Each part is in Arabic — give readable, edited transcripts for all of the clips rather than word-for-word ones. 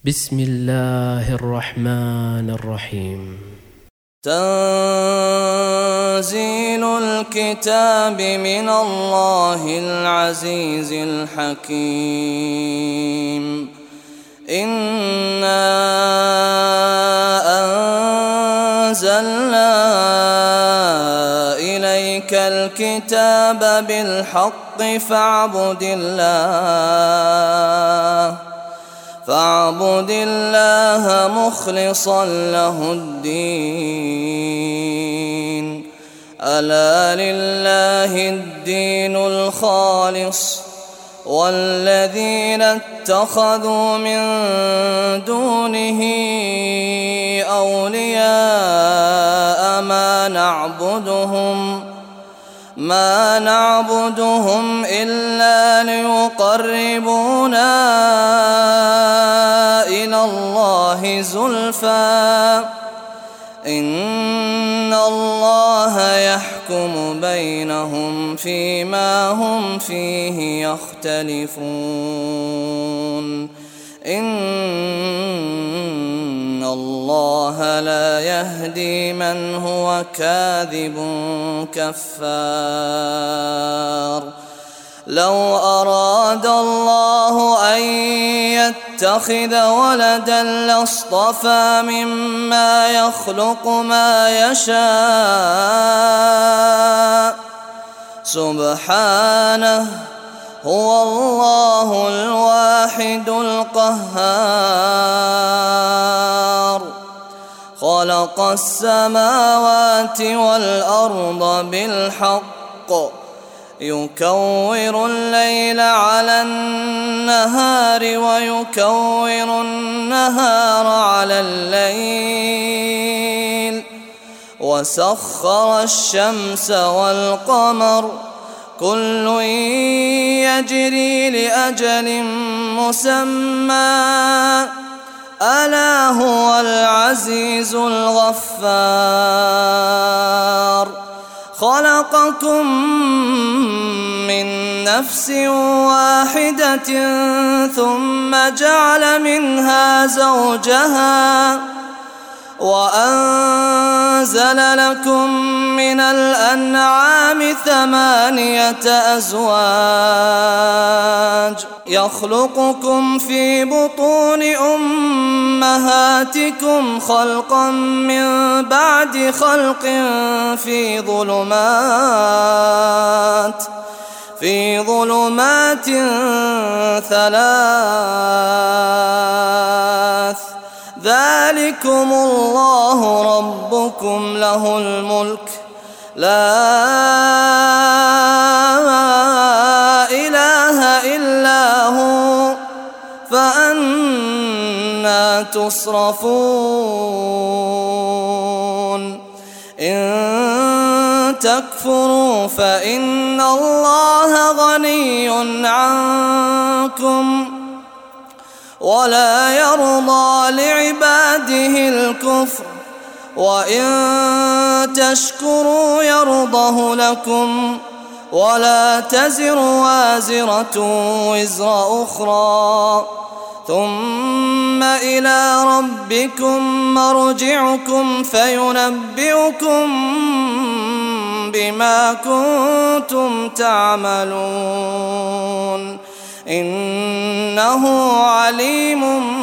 بسم الله الرحمن الرحيم. تنزيل الكتاب من الله العزيز الحكيم. إنا أنزلنا إليك الكتاب بالحق فاعبد الله مخلصا له الدين. ألا لله الدين الخالص والذين اتخذوا من دونه أولياء ما نعبدهم إلا ليقربونا إلى الله زلفى إن الله يحكم بينهم فيما هم فيه يختلفون. إن الله لا يهدي من هو كاذب كفار. لو أراد الله أن يتخذ ولدا لاصطفى مما يخلق ما يشاء سبحانه هو الله الواحد القهار. خلق السماوات والأرض بالحق يكور الليل على النهار ويكور النهار على الليل وسخر الشمس والقمر كل يجري لأجل مسمى ألا هو العزيز الغفار. خلقكم من نفس واحدة ثم جعل منها زوجها وأنزل لكم من الأنعام 8 أزواج يخلقكم في بطون أمهاتكم خلقا من بعد خلق في ظلمات 3 ذلكم الله ربكم له الملك لا إله إلا هو فأنى تصرفون. إن تكفروا فإن الله غني عنكم ولا يرضى لعباده الكفر وإن تشكروا يرضه لكم ولا تزر وازرة وزر أخرى ثم إلى ربكم مرجعكم فينبئكم بما كنتم تعملون إنه عليم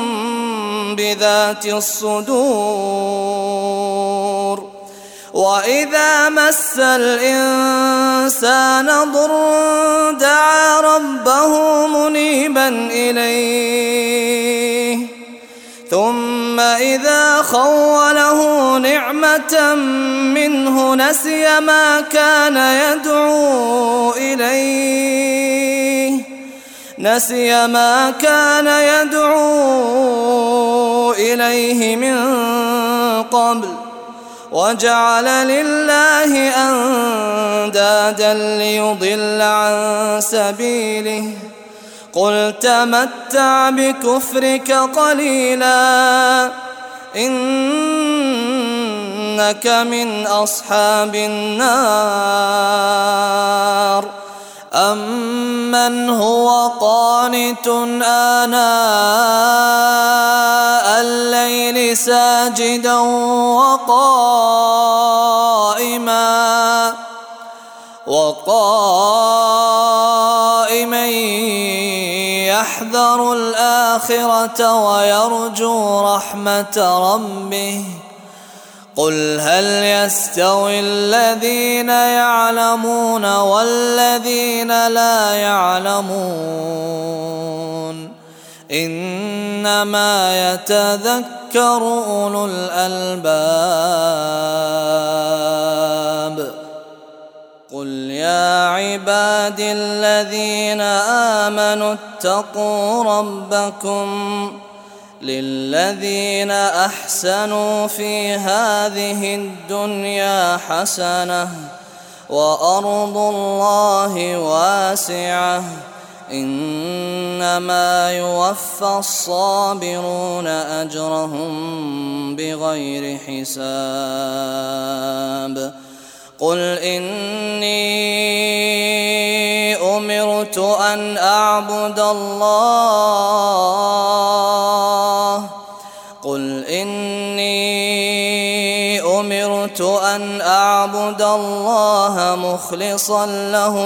بذات الصدور. وإذا مس الإنسان ضر دعا ربه منيبا إليه ثم إذا خوله نعمة منه نسي ما كان يدعو إليه من قبل وجعل لله أندادا ليضل عن سبيله قل تمتع بكفرك قليلا إنك من أصحاب النار. أمن هو قانت آناء ساجدا وقائما يحذر الآخرة ويرجو رحمة ربه قل هل يستوي الذين يعلمون والذين لا يعلمون إنما يتذكر أولو الألباب قل يا عبادي الذين آمنوا اتقوا ربكم للذين أحسنوا في هذه الدنيا حسنة وأرض الله واسعة إنما يوفى الصابرون أجرهم بغير حساب قل إني أمرت أن أعبد الله مخلصا له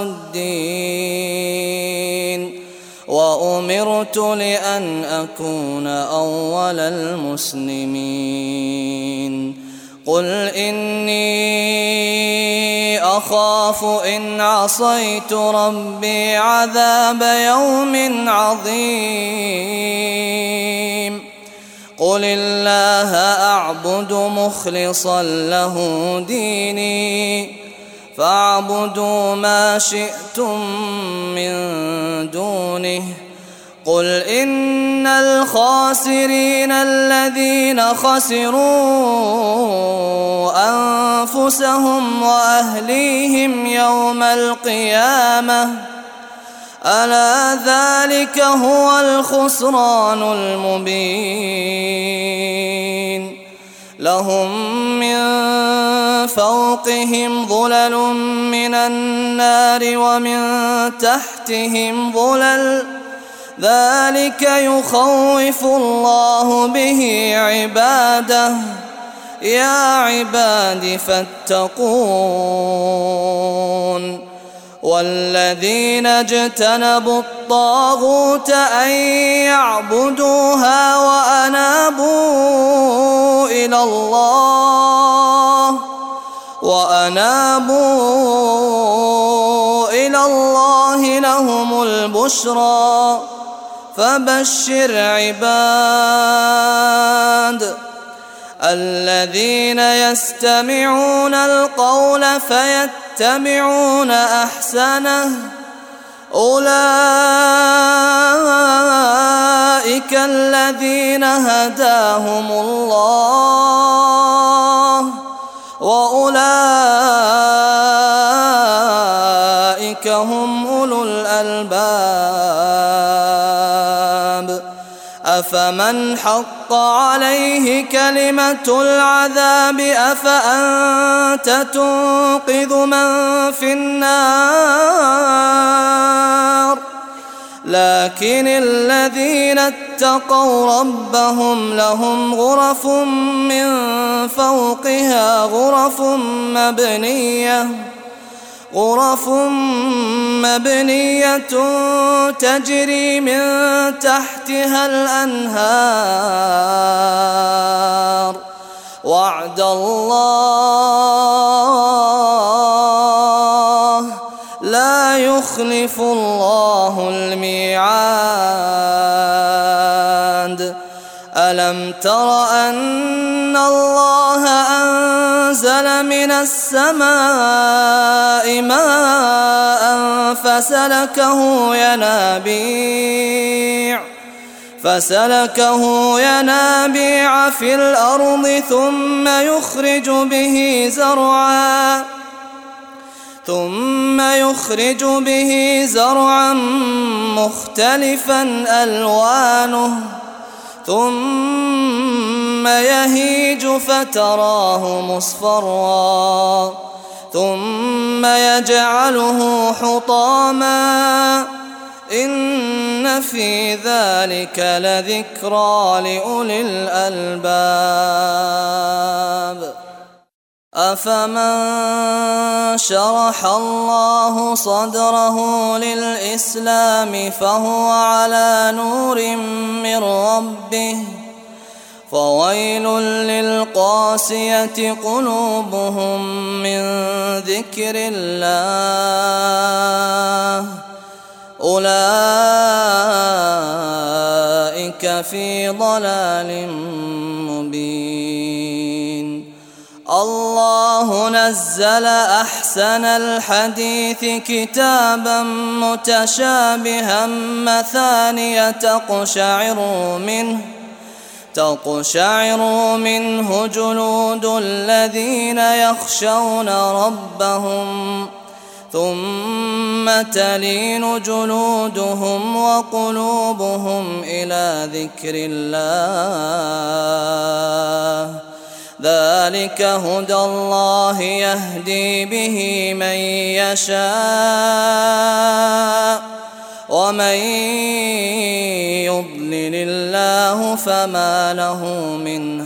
الدين وأمرت لأن أكون أول المسلمين قل إني أخاف إن عصيت ربي عذاب يوم عظيم قل الله أعبد مخلصا له ديني فاعبدوا ما شئتم من دونه قل إن الخاسرين الذين خسروا أنفسهم وأهليهم يوم القيامة ألا ذلك هو الخسران المبين لهم من فوقهم ظلل من النار ومن تحتهم ظلل ذلك يخوف الله به عباده يا عباد فاتقون والذين اجتنبوا الطاغوت أن يعبدوها وأنابوا إلى الله لهم البشرى فبشر عباد الذين يستمعون القول فيتبعون أحسنه أولئك الذين هداهم الله وأولئك هم أولو الألباب أفمن حق عليه كلمة العذاب أفأنت تنقذ من في النار لكن الذين اتقوا ربهم لهم غرف من فوقها غرف مبنية تجري من تحتها الأنهار وعد الله لا يخلف الله الميعاد ألم تر أن الله أنزل من السماء ماء فسلكه ينابيع في الأرض ثم يخرج به زرعا مختلفا ألوانه ثم يهيج فتراه مصفرا ثم يجعله حطاما إن في ذلك لذكرى لأولي الألباب. أفمن شرح الله صدره للإسلام فهو على نور من ربه فويل للقاسية قلوبهم من ذكر الله أولئك في ضلال مبين. الله نزل أحسن الحديث كتابا متشابها مثانية تقشعر منه جلود الذين يخشون ربهم ثم تلين جلودهم وقلوبهم إلى ذكر الله ذلك هدى الله يهدي به من يشاء ومن يضلل الله فما له من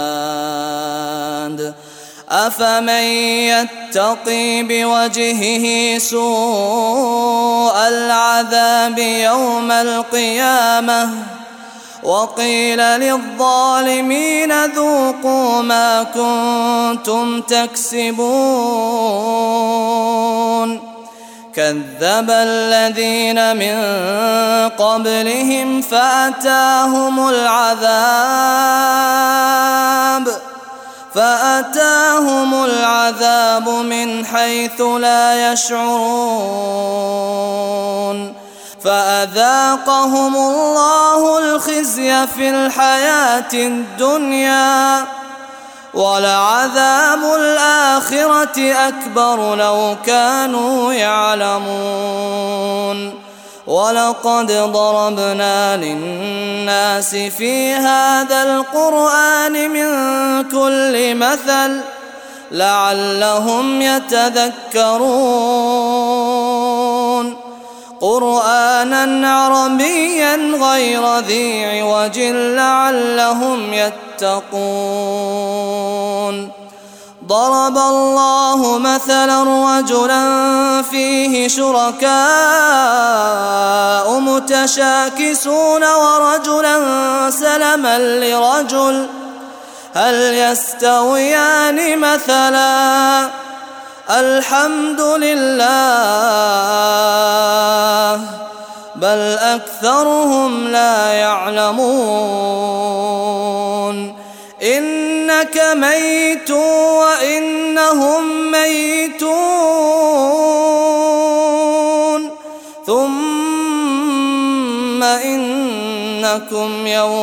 هاد. أفمن يتقي بوجهه سوء العذاب يوم القيامة وقيل للظالمين ذوقوا ما كنتم تكسبون كذب الذين من قبلهم فأتاهم العذاب من حيث لا يشعرون فأذاقهم الله الخزي في الحياة الدنيا ولعذاب الآخرة أكبر لو كانوا يعلمون. ولقد ضربنا للناس في هذا القرآن من كل مثل لعلهم يتذكرون قرآنا عربيا غير ذي عوج لعلهم يتقون. ضرب الله مثلا رجلا فيه شركاء متشاكسون ورجلا سلما لرجل هل يستويان مثلا الحمد لله بل أكثرهم لا يعلمون. إنك ميت وإنهم ميتون ثم إنكم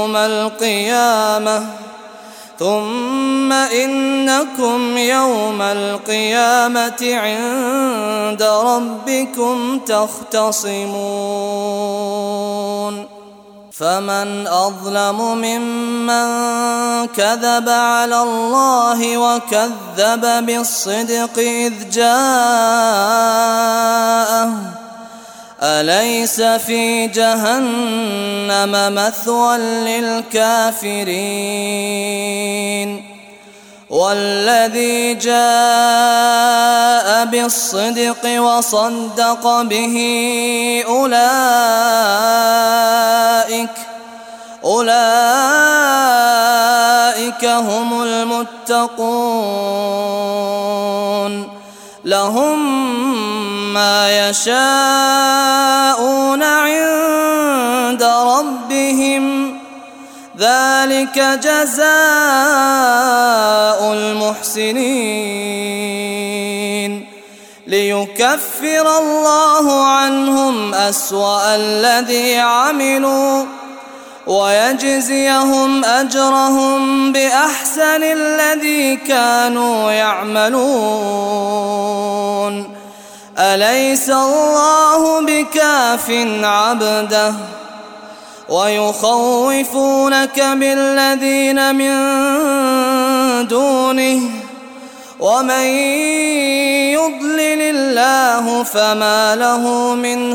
يوم القيامة عند ربكم تختصمون. فمن أظلم ممن كذب على الله وكذب بالصدق إذ جاءه أليس في جهنم مثوى للكافرين والذي جاء بالصدق وصدق به أولئك هم المتقون لهم ما يشاءون عند ربهم ذلك جزاء المحسنين ليكفر الله عنهم أسوأ الذي عملوا ويجزيهم أجرهم بأحسن الذي كانوا يعملون. أليس الله بكاف عبده ويخوفونك بالذين من دونه ومن يضلل الله فما له من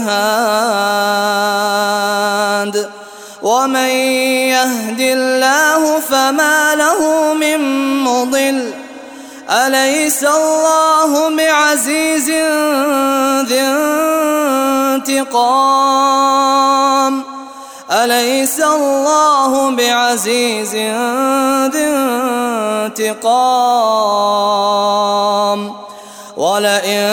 هاد ومن يهد الله فما له من مضل أليس الله بعزيز ذي انتقام أليس الله بعزيز ذي انتقام ولئن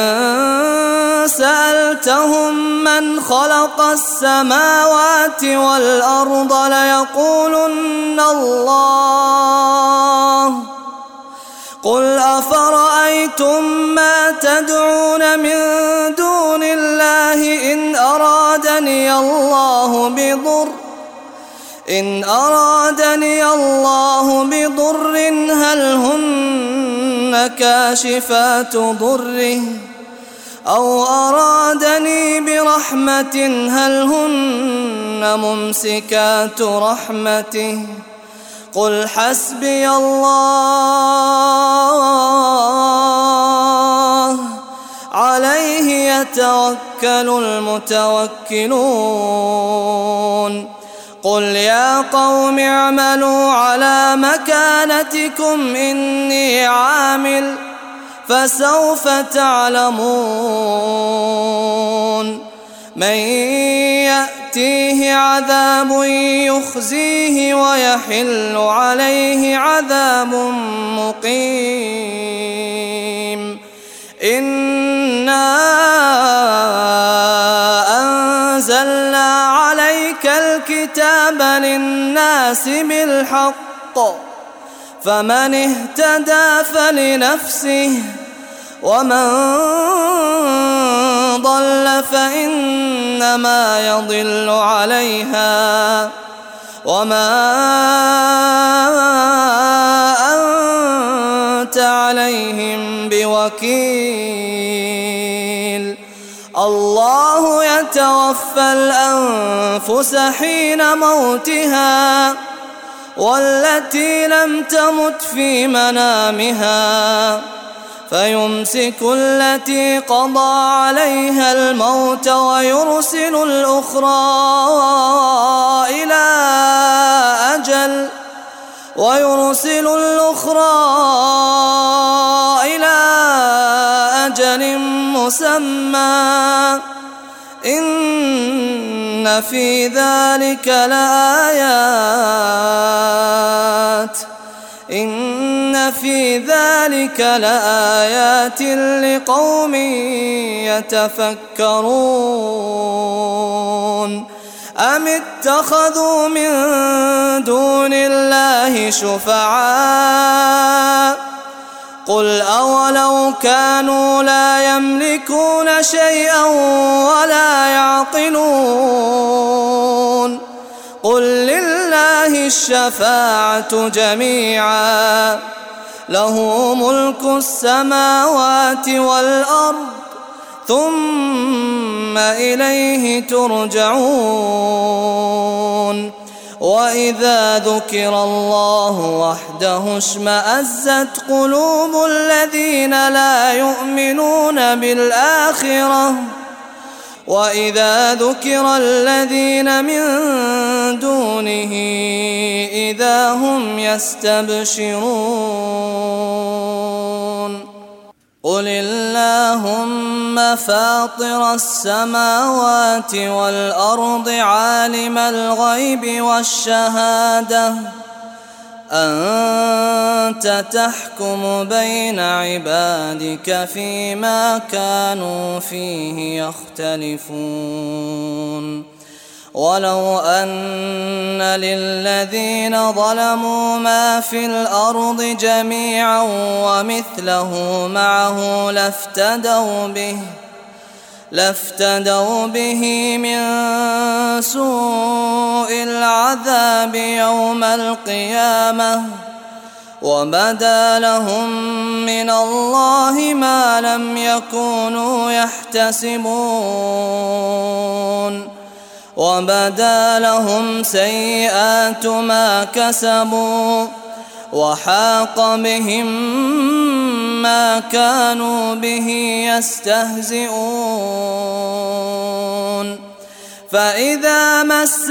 سألتهم من خلق السماوات والأرض ليقولن الله قل أفرأيتم ما تدعون من دون الله إن أرادني الله بضر هل هن كاشفات ضره أو أرادني برحمة هل هن ممسكات رحمته قل حسبي الله عليه يتوكل المتوكلون قل يا قوم اعملوا على مكانتكم إني عامل فسوف تعلمون من يأتيه عذاب يخزيه ويحل عليه عذاب مقيم إنا أنزلنا عليك الكتاب للناس بالحق فمن اهتدى فلنفسه ومن ضل فإنما يضل عليها وما أنت عليهم بوكيل الله يتوفى الأنفس حين موتها والتي لم تمت في منامها فيمسك التي قضى عليها الموت ويرسل الأخرى إلى أجل مسمى إن في ذلك لآيات لقوم يتفكرون أم اتخذوا من دون الله شفعاء قل أولو كانوا لا يملكون شيئا ولا يعقلون قل لله الشفاعة جميعا له ملك السماوات والأرض ثم إليه ترجعون وإذا ذكر الله وحده اشمأزت قلوب الذين لا يؤمنون بالآخرة وإذا ذكر الذين من دونه إذا هم يستبشرون قل اللهم فاطر السماوات والأرض عالم الغيب والشهادة أنت تحكم بين عبادك فيما كانوا فيه يختلفون ولو أن للذين ظلموا ما في الأرض جميعا ومثله معه لافتدوا به من سوء العذاب يوم القيامة وبدا لهم من الله ما لم يكونوا يحتسبون وبدا لهم سيئات ما كسبوا وحاق بهم ما كانوا به يستهزئون فإذا مس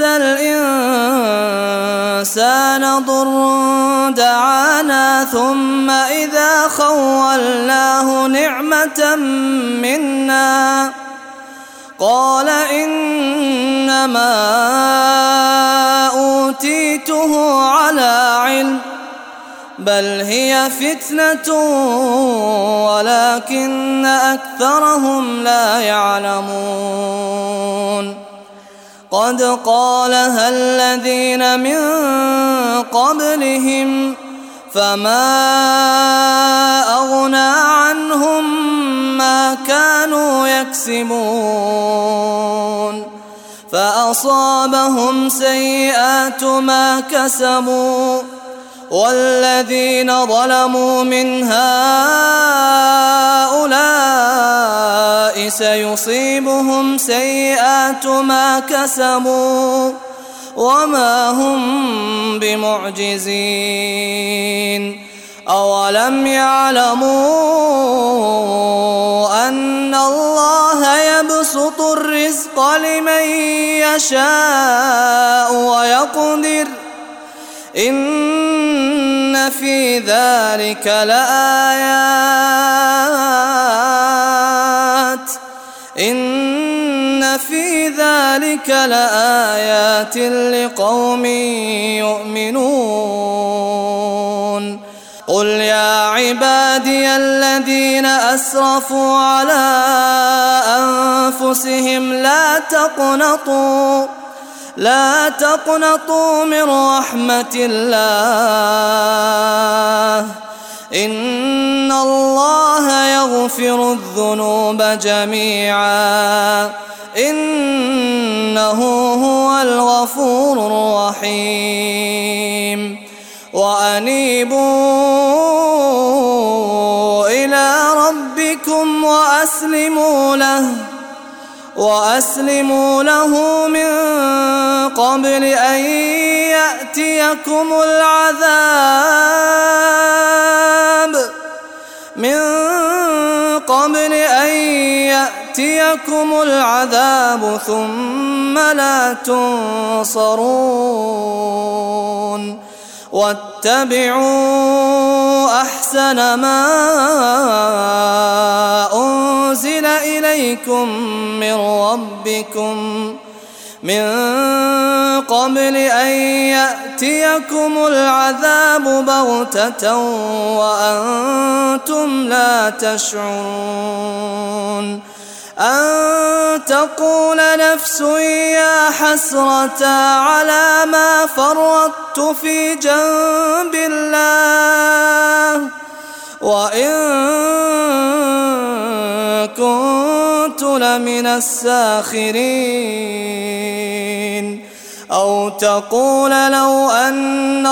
الإنسان ضر دعانا ثم إذا خولناه نعمة منا قال إنما أوتيته على علم بل هي فتنة ولكن أكثرهم لا يعلمون قد قالها الذين من قبلهم فما أغنى عنهم ما كانوا يكسبون فأصابهم سيئات ما كسبوا والذين ظلموا من هؤلاء سيصيبهم سيئات ما كسبوا وما هم بمعجزين أولم يعلموا أن الله يبسط الرزق لمن يشاء ويقدر إن في ذلك لآيات لقوم يؤمنون قل يا عبادي الذين أسرفوا على أنفسهم لا تقنطوا من رحمة الله إن الله يغفر الذنوب جميعا إنه هو الغفور الرحيم وأنيبوا إلى ربكم وأسلموا له من قبل أن يأتيكم العذاب ثم لا تنصرون واتبعوا أحسن ما أنزل إليكم من ربكم من قبل أن يأتيكم العذاب بغتة وأنتم لا تشعرون أن تقول نفس يا حسرة على ما فرطت في جنب الله وإن كنت لمن الساخرين أو تقول لو أن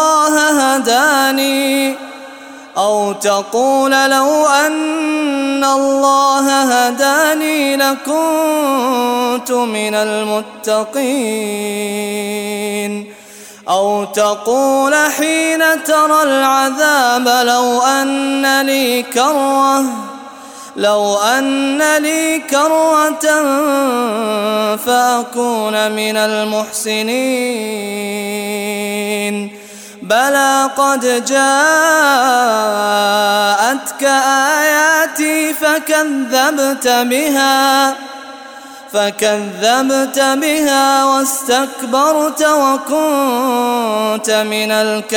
الله هداني لكنت من المتقين أو تقول حين ترى العذاب لو أن لي كرة فأكون من المحسنين بلى قد جاءتك آياتي فكذبت بها واستكبرت وكنت من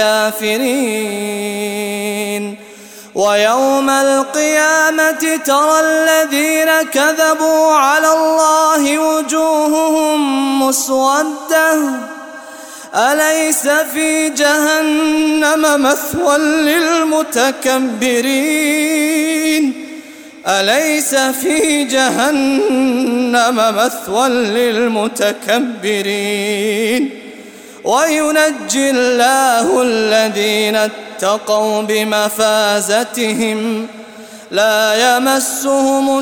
الكافرين ويوم القيامة ترى الذين كذبوا على الله وجوههم مسودة أليس في جهنم مثوى للمتكبرين وينجي الله الذين اتقوا بمفازتهم لا يمسهم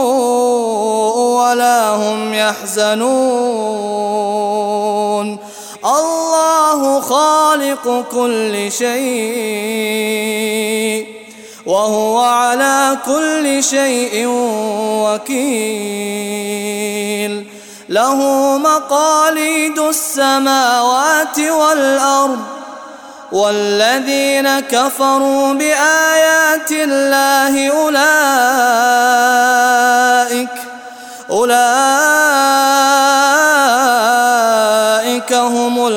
السوء ولا هم يحزنون الله خالق كل شيء وهو على كل شيء وكيل. له مقاليد السماوات والأرض والذين كفروا بآيات الله أولئك هم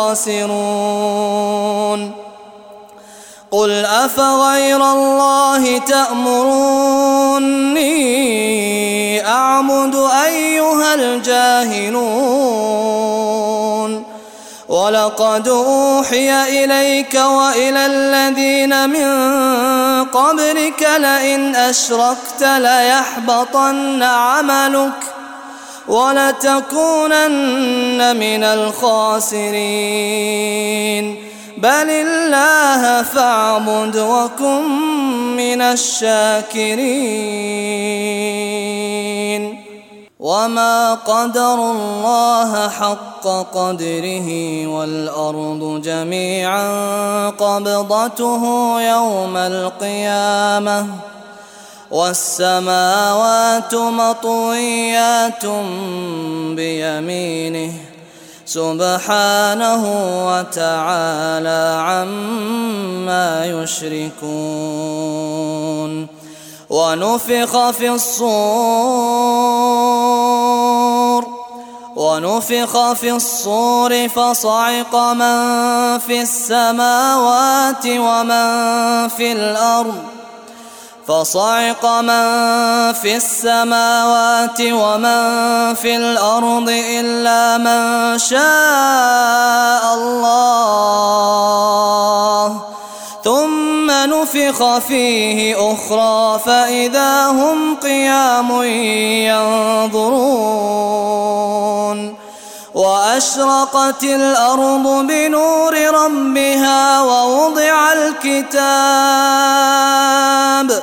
الخاسرون. قل أفغير الله تأمروني أعبد أيها الجاهلون؟ ولقد أوحي إليك وإلى الذين من قبلك لئن أشركت ليحبطن عملك ولتكونن من الخاسرين. بل الله فاعبد وكن من الشاكرين. وما قدروا الله حق قدره والأرض جميعا قبضته يوم القيامة والسماوات مطويات بيمينه سبحانه وتعالى عما يشركون. ونفخ في الصور فصعق من في السماوات ومن في الأرض إلا من شاء الله ثم نفخ فيه أخرى فإذا هم قيام ينظرون. وأشرقت الأرض بنور ربها ووضع الكتاب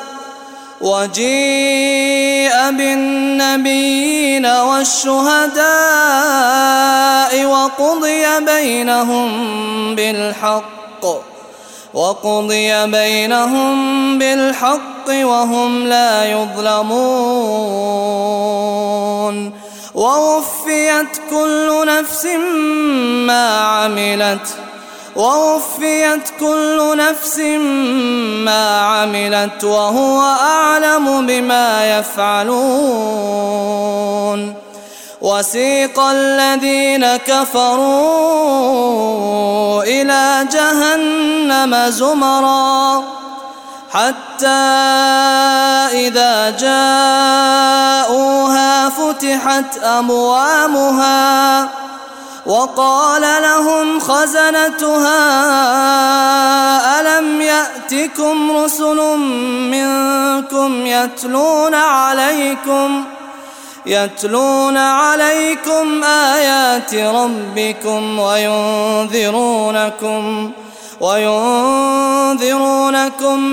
وجيء بالنبيين والشهداء وقضي بينهم بالحق وهم لا يظلمون. ووفيت كل نفس ما عملت وهو أعلم بما يفعلون. وسيق الذين كفروا إلى جهنم زمرا حتى إذا جاءوها فتحت أبوابها وقال لهم خزنتها ألم يأتكم رسل منكم يتلون عليكم آيات ربكم وينذرونكم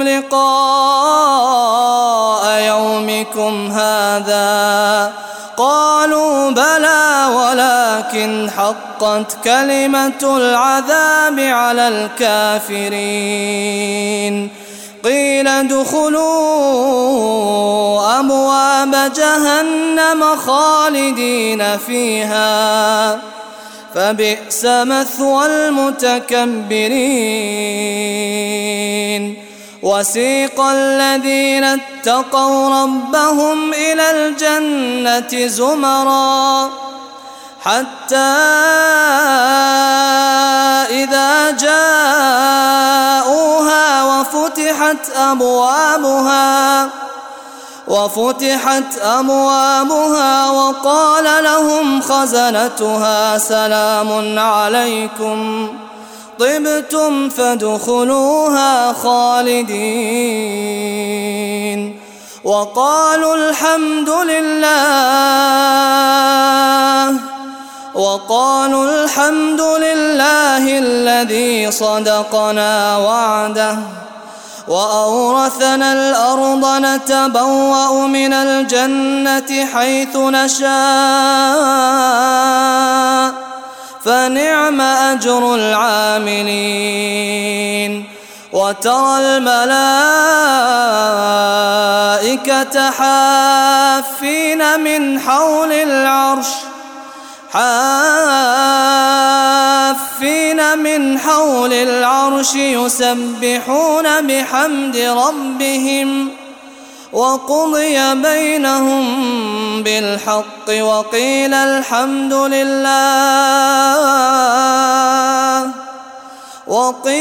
لقاء يومكم هذا؟ قالوا بلى ولكن حقت كلمة العذاب على الكافرين. قيل ادخلوا أبواب جهنم خالدين فيها فبئس مثوى المتكبرين. وسيق الذين اتقوا ربهم إلى الجنة زمرا حتى إذا جاءوها وفتحت أبوابها وقال لهم خزنتها سلام عليكم طبتم فادخلوها خالدين. وقالوا الحمد لله الذي صدقنا وعده وأورثنا الأرض نتبوأ من الجنة حيث نشاء فنعم أجر العاملين. وترى الملائكة حافين من حول العرش يسبحون بحمد ربهم، وقضي بينهم بالحق وقيل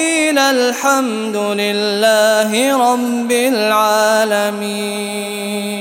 الحمد لله رب العالمين.